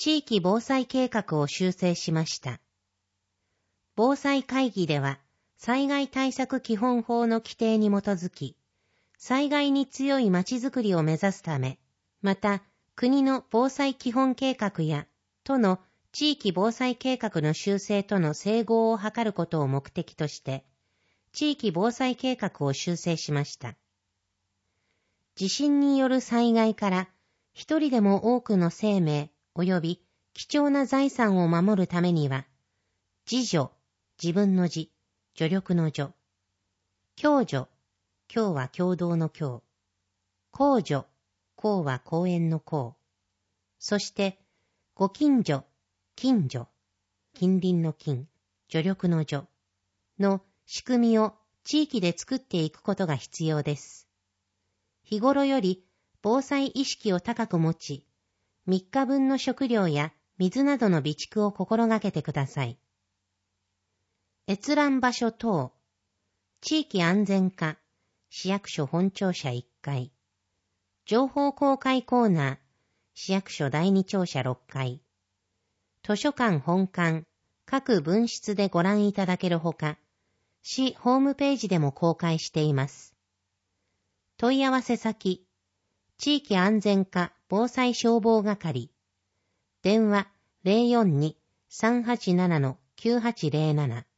地域防災計画を修正しました。防災会議では、災害対策基本法の規定に基づき、災害に強いまちづくりを目指すため、また国の防災基本計画や都の地域防災計画の修正との整合を図ることを目的として、地域防災計画を修正しました。地震による災害から一人でも多くの生命及び貴重な財産を守るためには、自助、自分の自、助力の助、共助、共は共同の共、公助、公は公園の公、そしてご近所、近所、近隣の近、助力の助の仕組みを地域で作っていくことが必要です。日頃より防災意識を高く持ち、3日分の食料や水などの備蓄を心がけてください。閲覧場所等、地域安全課、市役所本庁舎1階、情報公開コーナー、市役所第2庁舎6階、図書館本館、各分室でご覧いただけるほか、市ホームページでも公開しています。問い合わせ先、地域安全課防災消防係、電話 042-387-9807